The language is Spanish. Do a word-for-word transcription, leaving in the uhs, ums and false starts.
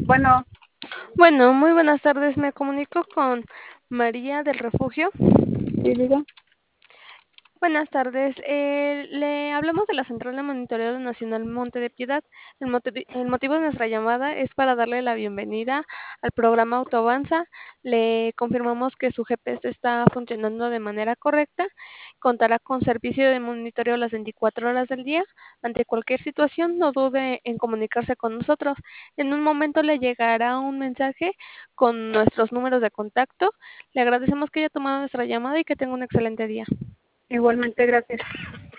Bueno, Bueno, muy buenas tardes. Me comunico con María del Refugio. sí, diga. Buenas tardes. Eh, le hablamos de la Central de Monitoreo Nacional Monte de Piedad. El, motivi- el motivo de nuestra llamada es para darle la bienvenida al programa Autoavanza. Le confirmamos que su G P S está funcionando de manera correcta. Contará con servicio de monitoreo las veinticuatro horas del día. Ante cualquier situación, no dude en comunicarse con nosotros. En un momento le llegará un mensaje con nuestros números de contacto. Le agradecemos que haya tomado nuestra llamada y que tenga un excelente día. Igualmente, gracias.